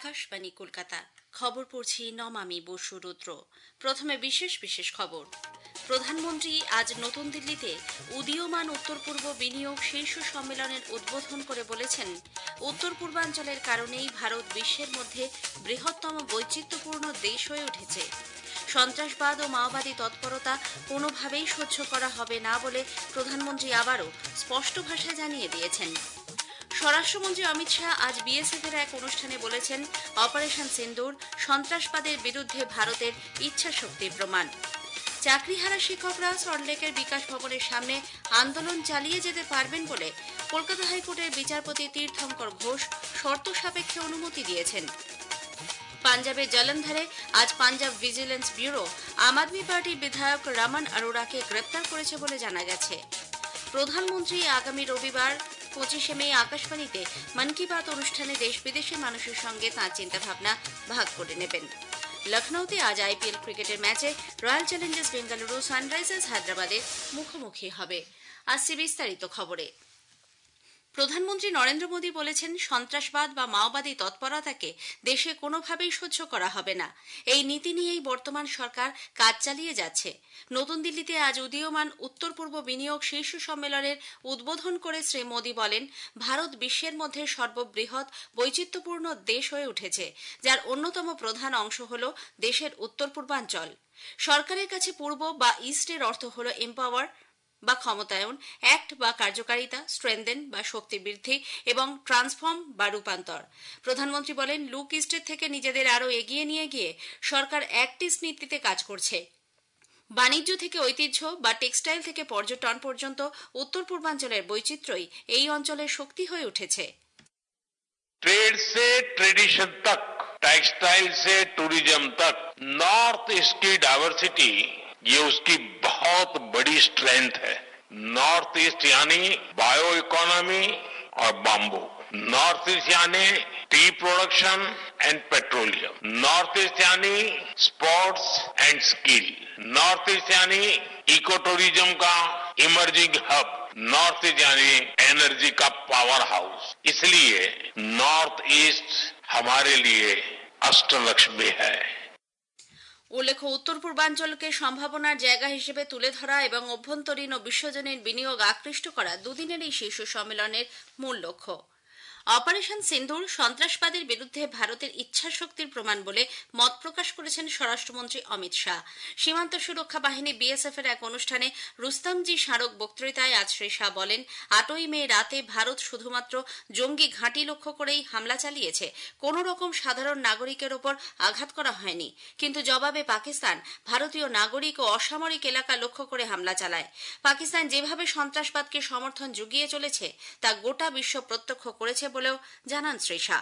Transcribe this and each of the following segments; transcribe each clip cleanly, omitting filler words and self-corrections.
আকাশবাণী কলকাতা। খবর পড়ছি নমামি বসু রুদ্র। প্রথমে বিশেষ খবর। প্রধানমন্ত্রী আজ নতুন দিল্লিতে উদীয়মান উত্তর পূর্ব বিনিয়োগ শীর্ষ সম্মেলনের উদ্বোধন করে বলেছেন, উত্তর পূর্বাঞ্চলের কারণেই ভারত বিশ্বের মধ্যে বৃহত্তম বৈচিত্র্যপূর্ণ দেশ হয়ে উঠেছে। সন্ত্রাসবাদ ও মাওবাদী তৎপরতা কোনোভাবেই সহ্য করা হবে না বলে প্রধানমন্ত্রী আবারও স্পষ্ট ভাষায় জানিয়ে দিয়েছেন। স্বরাষ্ট্রমন্ত্রী অমিত শাহ আজ বিএসএফ এর এক অনুষ্ঠানে বলেছেন, অপারেশন সিন্দুর সন্ত্রাসবাদের বিরুদ্ধে ভারতের ইচ্ছাশক্তির প্রমাণ। চাকরিহারা শিক্ষকরা সল্টলেকের বিকাশ ভবনের সামনে আন্দোলন চালিয়ে যেতে পারবেন বলে কলকাতা হাইকোর্টের বিচারপতি তীর্থঙ্কর ঘোষ শর্ত সাপেক্ষে অনুমতি দিয়েছেন। পাঞ্জাবের জলন্ধরে আজ পাঞ্জাব ভিজিলেন্স ব্যুরো আম আদমি পার্টির বিধায়ক রমন অরোরাকে গ্রেপ্তার করেছে বলে জানা গেছে। প্রধানমন্ত্রী আগামী রবিবার 25শে মে আকাশবাণীতে মন কি বাত অনুষ্ঠানে দেশ বিদেশের মানুষের সঙ্গে তাঁর চিন্তাভাবনা ভাগ করে নেবেন। লখনৌতে আজ আইপিএল ক্রিকেটের ম্যাচে রয়্যাল চ্যালেঞ্জার্স বেঙ্গালুরু সানরাইজার্স হায়দ্রাবাদের মুখোমুখি হবে। আসছে বিস্তারিত খবরে। প্রধানমন্ত্রী নরেন্দ্র মোদী বলেছেন, সন্ত্রাসবাদ বা মাওবাদী তৎপরতাকে দেশে কোনোভাবেই সহ্য করা হবে না। এই নীতি নিয়েই বর্তমান সরকার কাজ চালিয়ে যাচ্ছে। নতুন দিল্লিতে আজ উদীয়মান উত্তর পূর্ব বিনিয়োগ শীর্ষ সম্মেলনের উদ্বোধন করে শ্রী মোদী বলেন, ভারত বিশ্বের মধ্যে সর্ববৃহৎ বৈচিত্র্যপূর্ণ দেশ হয়ে উঠেছে, যার অন্যতম প্রধান অংশ হল দেশের উত্তর পূর্বাঞ্চল। সরকারের কাছে পূর্ব বা ইস্টের অর্থ হল এম্পাওয়ার বা ক্ষমতায়ন, অ্যাক্ট বা কার্যকারিতা, স্ট্রেনদেন বা শক্তি বৃদ্ধি এবং ট্রান্সফর্ম বা রূপান্তর। প্রধানমন্ত্রী বলেন, লুক ইস্টের থেকে নিজেদের আরও এগিয়ে নিয়ে গিয়ে সরকার অ্যাক্ট ইস্ট নীতিতে কাজ করছে। বাণিজ্য থেকে ঐতিহ্য বা টেক্সটাইল থেকে পর্যটন পর্যন্ত উত্তর পূর্বাঞ্চলের বৈচিত্র্যই এই অঞ্চলের শক্তি হয়ে উঠেছে। ट्रेड से ट्रेडिशन तक, टेक्सटाइल से टूरिज्म तक, नॉर्थ ईस्ट की डाइवर्सिटी ये उसकी बहुत बड़ी स्ट्रेंथ है। नॉर्थ ईस्ट यानी बायो इकोनॉमी और बाम्बू, नॉर्थ ईस्ट यानी tea production and petroleum, North East यानी sports and skill, North East यानी इको टूरिज्म का इमर्जिंग हब, नॉर्थ ईस्ट यानी एनर्जी का पावर हाउस। इसलिए नॉर्थ ईस्ट हमारे लिए अष्टलक्ष्मी है। উল্লেখ্য, উত্তর পূর্বাঞ্চলকে সম্ভাবনার জায়গা হিসেবে তুলে ধরা এবং অভ্যন্তরীণ ও বিশ্বজনীন বিনিয়োগ আকৃষ্ট করা দুদিনের এই শীর্ষ সম্মেলনের মূল লক্ষ্য। অপারেশন সিন্দুর সন্ত্রাসবাদের বিরুদ্ধে ভারতের ইচ্ছাশক্তির প্রমাণ বলে মত প্রকাশ করেছেন স্বরাষ্ট্রমন্ত্রী অমিত শাহ। সীমান্ত সুরক্ষা বাহিনী বিএসএফ এর এক অনুষ্ঠানে রুস্তমজি স্মারক বক্তৃতায় আজ শ্রী শাহ বলেন, 8ই মে রাতে ভারত শুধুমাত্র জঙ্গি ঘাঁটি লক্ষ্য করেই হামলা চালিয়েছে, কোনো রকম সাধারণ নাগরিকের ওপর আঘাত করা হয়নি। কিন্তু জবাবে পাকিস্তান ভারতীয় নাগরিক ও অসামরিক এলাকা লক্ষ্য করে হামলা চালায়। পাকিস্তান যেভাবে সন্ত্রাসবাদকে সমর্থন জুগিয়ে চলেছে তা গোটা বিশ্ব প্রত্যক্ষ করেছে বলেও জানান শ্রী শাহ।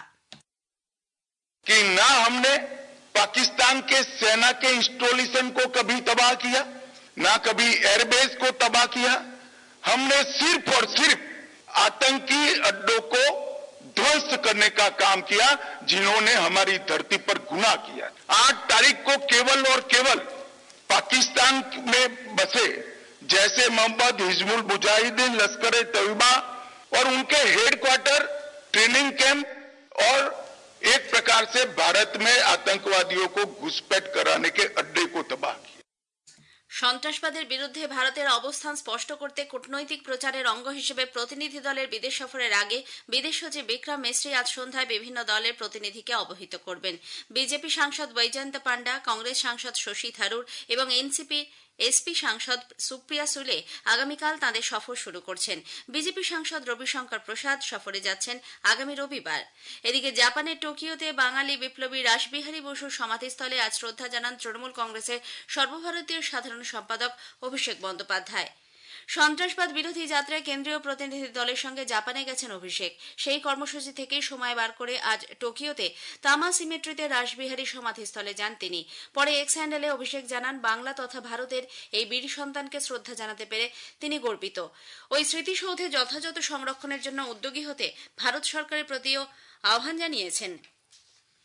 कि ना हमने पाकिस्तान के सेना के इंस्टॉलेशन को कभी तबाह किया, ना कभी एयरबेस को तबाह किया। हमने सिर्फ और सिर्फ आतंकी अड्डों को ध्वस्त करने का काम किया, जिन्होंने हमारी धरती पर गुनाह किया। 8 तारीख को केवल और केवल पाकिस्तान में बसे जैसे मोहम्मद हिजबुल मुजाहिदीन, लश्कर तैयबा और उनके हेडक्वार्टर, ट्रेनिंग कैंप और एक प्रकार से भारत में आतंकवादियों को घुसपैठ कराने के अड्डे को तबाह किया। সন্ত্রাসবাদের বিরুদ্ধে ভারতের অবস্থান স্পষ্ট করতে কূটনৈতিক প্রচারের অঙ্গ হিসেবে প্রতিনিধি দলের বিদেশ সফরের আগে বিদেশ সচিব বিক্রম মিস্ত্রি আজ সন্ধ্যায় বিভিন্ন দলের প্রতিনিধিকে অবহিত করবেন। বিজেপি সাংসদ বৈজয়ন্ত পান্ডা, কংগ্রেস সাংসদ শশী থারুর এবং এনসিপি এসপি সাংসদ সুপ্রিয়া সুলে আগামীকাল তাঁদের সফর শুরু করছেন। বিজেপি সাংসদ রবিশঙ্কর প্রসাদ সফরে যাচ্ছেন আগামী রবিবার। এদিকে জাপানের টোকিওতে বাঙালি বিপ্লবী রাসবিহারী বসুর সমাধিস্থলে আজ শ্রদ্ধা জানান তৃণমূল কংগ্রেসের সর্বভারতীয় সাধারণ সম্পাদক অভিষেক বন্দ্যোপাধ্যায়। সন্ত্রাসবাদ বিরোধী যাত্রায় কেন্দ্রীয় প্রতিনিধি দলের সঙ্গে জাপানে গেছেন অভিষেক। সেই কর্মসূচি থেকেই সময় বার করে আজ টোকিওতে তামা সিমেট্রিতে রাসবিহারী সমাধিস্থলে যান তিনি। পরে এক্স হ্যান্ডেলে অভিষেক জানান, বাংলা তথা ভারতের এই বীর সন্তানকে শ্রদ্ধা জানাতে পেরে তিনি গর্বিত। ওই স্মৃতিসৌধে যথাযথ সংরক্ষণের জন্য উদ্যোগী হতে ভারত সরকারের প্রতিও আহ্বান জানিয়েছেন।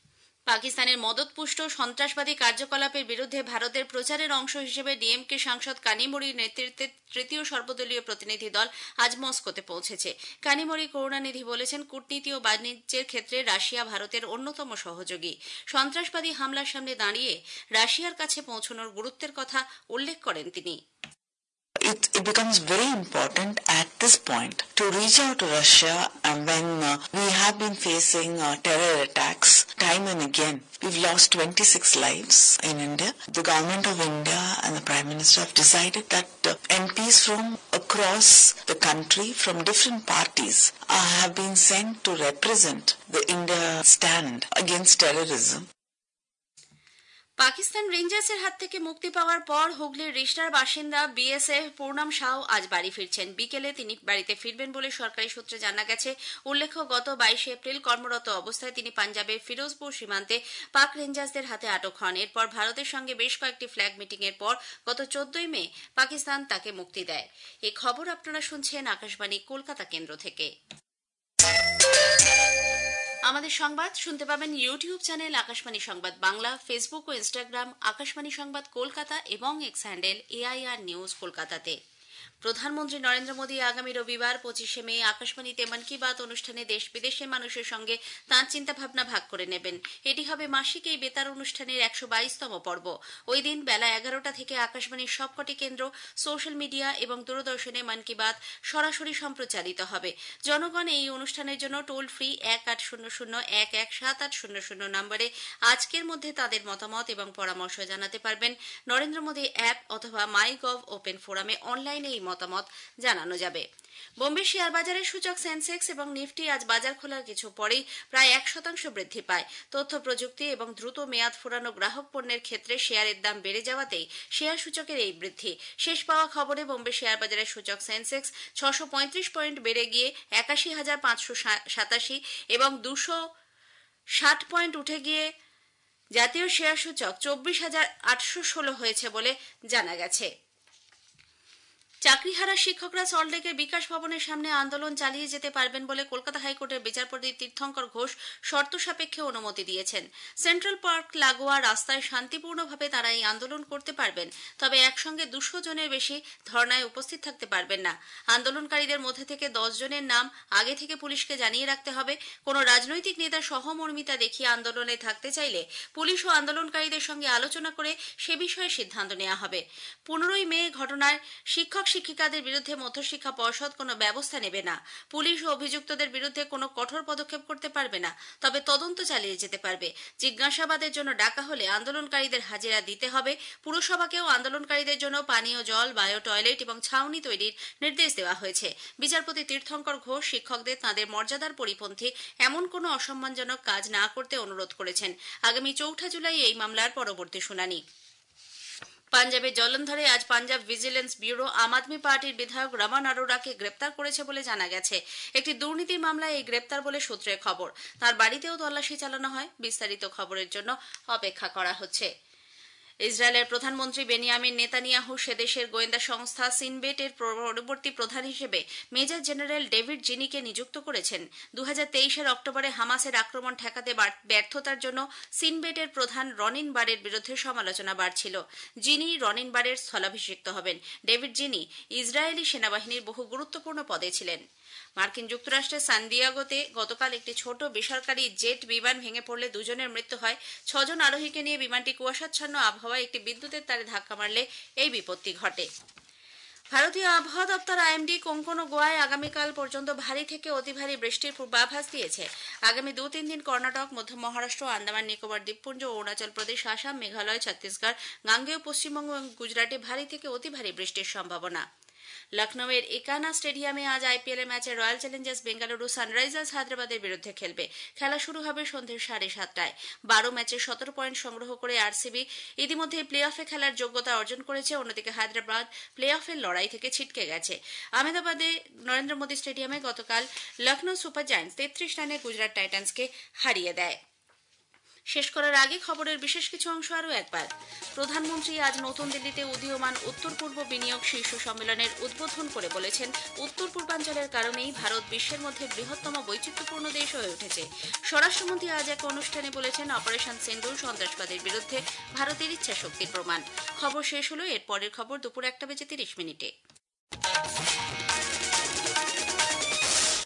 পাকিস্তানের মদতপুষ্ট সন্ত্রাসবাদী কার্যকলাপের বিরুদ্ধে ভারতের প্রচারের অংশ হিসেবে ডিএমকে সাংসদ কানিমোড়ির নেতৃত্বে তৃতীয় সর্বদলীয় প্রতিনিধি দল আজ মস্কোতে পৌঁছেছে। কানিমোড়ি করুণানিধি বলেছেন, কূটনীতি ও বাণিজ্যের ক্ষেত্রে রাশিয়া ভারতের অন্যতম সহযোগী। সন্ত্রাসবাদী হামলার সামনে দাঁড়িয়ে রাশিয়ার কাছে পৌঁছানোর গুরুত্বের কথা উল্লেখ করেন তিনি। It becomes very important at this point to reach out to Russia, and when we have been facing terror attacks time and again. We've lost 26 lives in India. The government of India and the Prime Minister have decided that MPs from across the country from different parties have been sent to represent the India stand against terrorism. Pakistan রেঞ্জার্সের হাত থেকে মুক্তি পাওয়ার পর হুগলির রিষ্টার বাসিন্দা BSF Purnam Shah আজ বাড়ি ফিরছেন। বিকেলে তিনি বাড়িতে ফিরবেন বলে সরকারি সূত্রে জানা গেছে। উল্লেখ্য, গত 22 এপ্রিল কর্মরত অবস্থায় তিনি পাঞ্জাবের ফিরোজপুর সীমান্তে পাক রেঞ্জার্সদের হাতে আটক হন। এরপর ভারতের সঙ্গে বেশ কয়েকটি ফ্ল্যাগ মিটিং এর পর গত 14 মে পাকিস্তান তাকে মুক্তি দেয়। এই খবর আপনারা শুনছেন আকাশবাণী কলকাতা কেন্দ্র থেকে। আমাদের সংবাদ শুনতে পাবেন ইউটিউব চ্যানেল আকাশবাণী সংবাদ বাংলা, ফেসবুক ও ইনস্টাগ্রাম আকাশবাণী সংবাদ কলকাতা এবং এক্স হ্যান্ডেল AIR নিউজ কলকাতাতে। প্রধানমন্ত্রী নরেন্দ্র মোদী আগামী রবিবার 25 মে আকাশবাণীতে মন কি বাত অনুষ্ঠানে দেশ বিদেশের মানুষের সঙ্গে তাঁর চিন্তাভাবনা ভাগ করে নেবেন। এটি হবে মাসিক এই বেতার অনুষ্ঠানের 122তম পর্ব। ওই দিন বেলা 11টা থেকে আকাশবাণীর সবকটি কেন্দ্র, সোশ্যাল মিডিয়া এবং দূরদর্শনে মন কি বাত সরাসরি সম্প্রচারিত হবে। জনগণ এই অনুষ্ঠানের জন্য টোল ফ্রি 1800117800 নম্বরে আজকের মধ্যে তাদের মতামত এবং পরামর্শ জানাতে পারবেন। নরেন্দ্র মোদী অ্যাপ অথবা মাইগভ ওপেন ফোরামে অনলাইনে এই মতামত জানানো যাবে। বোম্বে শেয়ার বাজারের সূচক সেন্সেক্স এবং নিফটি আজ বাজার খোলার কিছু পরেই প্রায় 1% বৃদ্ধি পায়। তথ্য প্রযুক্তি এবং দ্রুত মেয়াদ ফুরানো গ্রাহক পণ্যের ক্ষেত্রে শেয়ারের দাম বেড়ে যাওয়াতেই শেয়ার সূচকের এই বৃদ্ধি। শেষ পাওয়া খবরে বোম্বে শেয়ার বাজারের সূচক সেন্সেক্স 635 পয়েন্ট বেড়ে গিয়ে 81,587 এবং 260 পয়েন্ট উঠে গিয়ে জাতীয় শেয়ার সূচক 24,816 হয়েছে বলে জানা গেছে। চাকরিহারা শিক্ষকরা সল্টলেকের বিকাশ ভবনের সামনে আন্দোলন চালিয়ে যেতে পারবেন বলে কলকাতা হাইকোর্টের বিচারপতি তীর্থঙ্কর ঘোষ শর্ত সাপেক্ষে অনুমতি দিয়েছেন। সেন্ট্রাল পার্ক লাগোয়া রাস্তায় শান্তিপূর্ণভাবে তারা এই আন্দোলন করতে পারবেন, তবে একসঙ্গে 200 জনের বেশি ধর্নায় উপস্থিত থাকতে পারবেন না। আন্দোলনকারীদের মধ্যে থেকে 10 জনের নাম আগে থেকে পুলিশকে জানিয়ে রাখতে হবে। কোনো রাজনৈতিক নেতা সহমর্মিতা দেখিয়ে আন্দোলনে থাকতে চাইলে পুলিশ ও আন্দোলনকারীদের সঙ্গে আলোচনা করে সে বিষয়ে সিদ্ধান্ত নেওয়া হবে। 15 মে ঘটনায় শিক্ষক শিক্ষিকাদের বিরুদ্ধে মধ্যশিক্ষা পর্ষদ কোনো ব্যবস্থা নেবে না। পুলিশ ও অভিযুক্তদের বিরুদ্ধে কোনো কঠোর পদক্ষেপ করতে পারবে না, তবে তদন্ত চালিয়ে যেতে পারবে। জিজ্ঞাসাবাদের জন্য ডাকা হলে আন্দোলনকারীদের হাজিরা দিতে হবে। পুরসভাকেও আন্দোলনকারীদের জন্য পানীয় জল, বায়ো টয়লেট এবং ছাউনি তৈরির নির্দেশ দেওয়া হয়েছে। বিচারপতি তীর্থঙ্কর ঘোষ শিক্ষকদের তাঁদের মর্যাদার পরিপন্থী এমন কোনো অসম্মানজনক কাজ না করতে অনুরোধ করেছেন। আগামী 4 জুলাই এই মামলার পরবর্তী শুনানি। পাঞ্জাবের জলন্ধরে আজ পাঞ্জাব ভিজিলেন্স ব্যুরো আম আদমি পার্টির বিধায়ক রমন আরোরাকে গ্রেপ্তার করেছে বলে জানা গেছে। একটি দুর্নীতির মামলায় এই গ্রেপ্তার বলে সূত্রের খবর। তার বাড়িতেও তল্লাশি চালানো হয়। বিস্তারিত খবরের জন্য অপেক্ষা করা হচ্ছে। ইসরায়েলের প্রধানমন্ত্রী বেনিয়ামিন নেতানিয়াহু সেদেশের গোয়েন্দা সংস্থা সিনবেটের পরবর্তী প্রধান হিসেবে মেজর জেনারেল ডেভিড জিনিকে নিযুক্ত করেছেন। 2023 অক্টোবরে হামাসের আক্রমণ ঠেকাতে ব্যর্থতার জন্য সিনবেটের প্রধান রনিন বারের বিরুদ্ধে সমালোচনা বাড়ছিল। জিনি রনিন বারের স্থলাভিষিক্ত হবেন। ডেভিড জিনি ইসরায়েলি সেনাবাহিনীর বহু গুরুত্বপূর্ণ পদে ছিলেন। মার্কিন যুক্তরাষ্ট্রের সান দিয়েগোতে গতকাল একটি ছোট বেসরকারি জেট বিমান ভেঙে পড়লে 2 জনের মৃত্যু হয়। 6 জন আরোহীকে নিয়ে বিমানটি কুয়াশাচ্ছন্ন আবহাওয়ায় একটি বিদ্যুতের তারে ধাক্কা মারলে এই বিপত্তি ঘটে। ভারতীয় আবহাওয়া দপ্তর IMD কোঙ্কন ও গোয়ায় আগামীকাল পর্যন্ত ভারী থেকে অতি ভারী বৃষ্টির পূর্বাভাস দিয়েছে। আগামী 2-3 দিন কর্ণাটক, মধ্য মহারাষ্ট্র, আন্দামান নিকোবর দ্বীপপুঞ্জ, অরুণাচল প্রদেশ, আসাম, মেঘালয়, ছত্তিশগড়, গাঙ্গেয় পশ্চিমবঙ্গ এবং গুজরাটে ভারী থেকে অতি ভারী বৃষ্টির সম্ভাবনা। লখনৌয়ের একানা স্টেডিয়ামে আজ IPL ম্যাচে রয়্যাল চ্যালেঞ্জার্স বেঙ্গালুরু সানরাইজার্স হায়দ্রাবাদের বিরুদ্ধে খেলবে। খেলা শুরু হবে সন্ধ্যে 7:30টায়। 12 ম্যাচে 17 পয়েন্ট সংগ্রহ করে RCB ইতিমধ্যে প্লে অফে খেলার যোগ্যতা অর্জন করেছে। অন্যদিকে হায়দ্রাবাদ প্লে অফের লড়াই থেকে ছিটকে গেছে। আহমেদাবাদে নরেন্দ্র মোদী স্টেডিয়ামে গতকাল লখনৌ সুপার জায়ান্টস 33 রানে গুজরাট টাইটান্সকে হারিয়ে দেয়। শেষ করার আগে খবরের বিশেষ কিছু অংশ আরও একবার। প্রধানমন্ত্রী আজ নতুন দিল্লিতে উদীয়মান উত্তর পূর্ব বিনিয়োগ শীর্ষ সম্মেলনের উদ্বোধন করে বলেছেন, উত্তর পূর্বাঞ্চলের কারণেই ভারত বিশ্বের মধ্যে বৃহত্তম বৈচিত্র্যপূর্ণ দেশ হয়ে উঠেছে। স্বরাষ্ট্রমন্ত্রী আজ এক অনুষ্ঠানে বলেছেন, অপারেশন সিন্দুর সন্ত্রাসবাদের বিরুদ্ধে ভারতের ইচ্ছাশক্তির প্রমাণ। খবর শেষ হলো। এর পরের খবর দুপুর 1:30 মিনিটে।